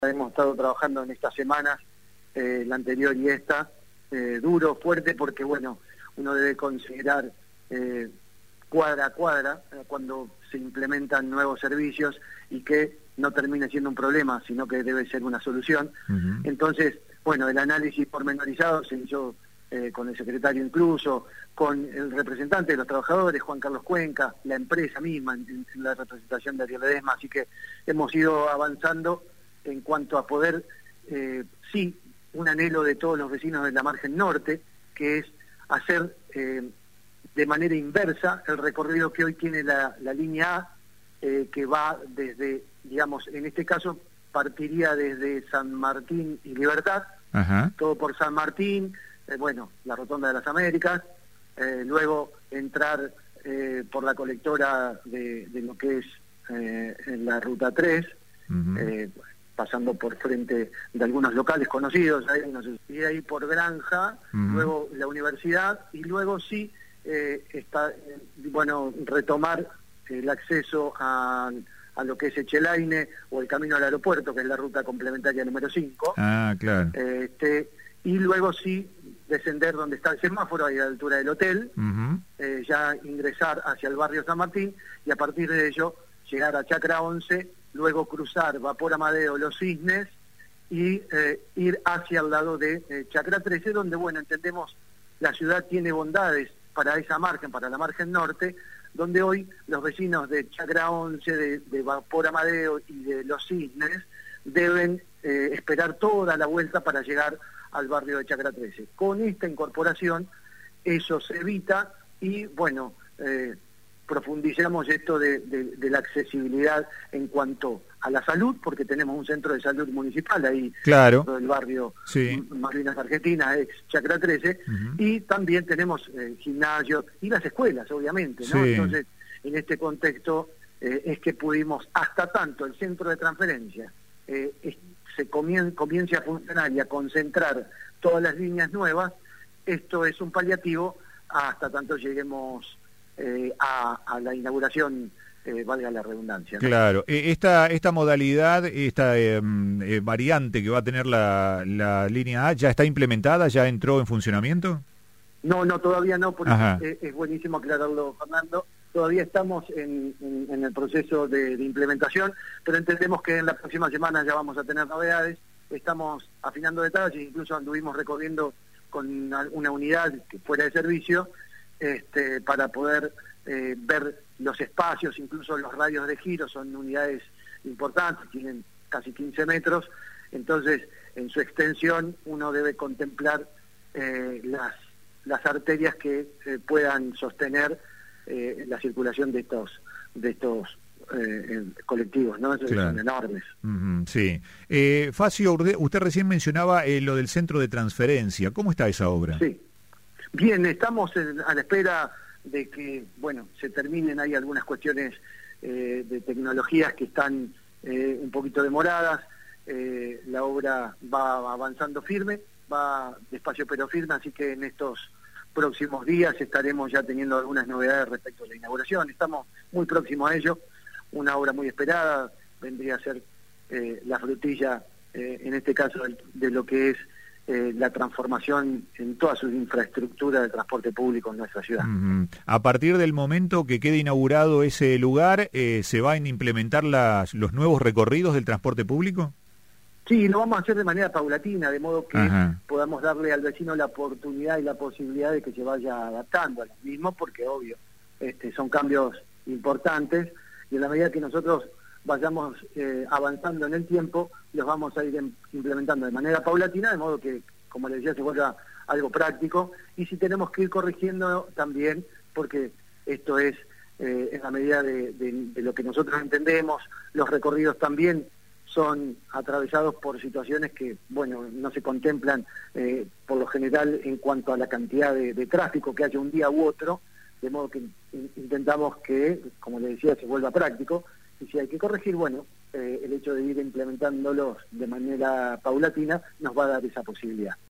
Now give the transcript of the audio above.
Hemos estado trabajando en estas semanas, la anterior y esta, duro, fuerte, porque bueno, uno debe considerar cuadra a cuadra cuando se implementan nuevos servicios y que no termine siendo un problema, sino que debe ser una solución. Entonces, bueno, el análisis pormenorizado se hizo con el secretario incluso, con el representante de los trabajadores, Juan Carlos Cuenca, la empresa misma, en la representación de Ariel Ledesma, así que hemos ido avanzando en cuanto a poder, sí, un anhelo de todos los vecinos de la margen norte, que es hacer de manera inversa el recorrido que hoy tiene la línea A, que va desde, digamos, en este caso partiría desde San Martín y Libertad, todo por San Martín, bueno, la Rotonda de las Américas, luego entrar por la colectora de lo que es en la Ruta 3, pasando por frente de algunos locales conocidos, y de ahí por Granja, luego la universidad, y luego sí retomar el acceso a lo que es Echelaine o el camino al aeropuerto, que es la ruta complementaria número 5. Claro. Y luego sí descender donde está el semáforo, ahí a la altura del hotel, ya ingresar hacia el barrio San Martín, y a partir de ello llegar a Chacra 11, luego cruzar Vapor Amadeo, Los Cisnes, y ir hacia el lado de Chacra 13, donde, bueno, entendemos la ciudad tiene bondades para esa margen, para la margen norte, donde hoy los vecinos de Chacra 11, de Vapor Amadeo y de Los Cisnes deben esperar toda la vuelta para llegar al barrio de Chacra 13. Con esta incorporación eso se evita y, bueno, profundizamos esto de la accesibilidad en cuanto a la salud, porque tenemos un centro de salud municipal ahí, claro, dentro del barrio Malvinas Argentinas, ex Chacra 13, y también tenemos gimnasios y las escuelas, obviamente, ¿no? Entonces, en este contexto es que pudimos, hasta tanto el centro de transferencia se comience a funcionar y a concentrar todas las líneas nuevas, esto es un paliativo hasta tanto lleguemos a la inauguración, valga la redundancia, ¿no? Claro, esta modalidad, esta variante que va a tener la línea A, ¿ya está implementada? ¿Ya entró en funcionamiento? No, todavía no, porque es buenísimo aclararlo, Fernando. Todavía estamos en el proceso de implementación, pero entendemos que en la próxima semana ya vamos a tener novedades. Estamos afinando detalles, incluso anduvimos recorriendo con una unidad que fuera de servicio, para poder ver los espacios, incluso los radios de giro, son unidades importantes, tienen casi 15 metros, entonces en su extensión uno debe contemplar las arterias que puedan sostener la circulación de estos colectivos, ¿no? Son enormes. Sí. Facio, usted recién mencionaba lo del centro de transferencia. ¿Cómo está esa obra? Sí. Bien, estamos a la espera de que, bueno, se terminen ahí algunas cuestiones de tecnologías que están un poquito demoradas. La obra va avanzando firme, va despacio pero firme, así que en estos próximos días estaremos ya teniendo algunas novedades respecto a la inauguración. Estamos muy próximos a ello, una obra muy esperada, vendría a ser la frutilla, en este caso, de lo que es la transformación en toda su infraestructura de transporte público en nuestra ciudad. A partir del momento que quede inaugurado ese lugar, ¿se van a implementar los nuevos recorridos del transporte público? Sí, lo vamos a hacer de manera paulatina, de modo que podamos darle al vecino la oportunidad y la posibilidad de que se vaya adaptando a los mismos, porque obvio, son cambios importantes, y en la medida que nosotros vayamos avanzando en el tiempo, los vamos a ir implementando de manera paulatina, de modo que, como les decía, se vuelva algo práctico, y si tenemos que ir corrigiendo también, porque esto es en la medida de lo que nosotros entendemos, los recorridos también son atravesados por situaciones que, bueno, no se contemplan por lo general en cuanto a la cantidad de tráfico que haya un día u otro, de modo que intentamos que, como les decía, se vuelva práctico, y si hay que corregir, bueno, el hecho de ir implementándolos de manera paulatina nos va a dar esa posibilidad.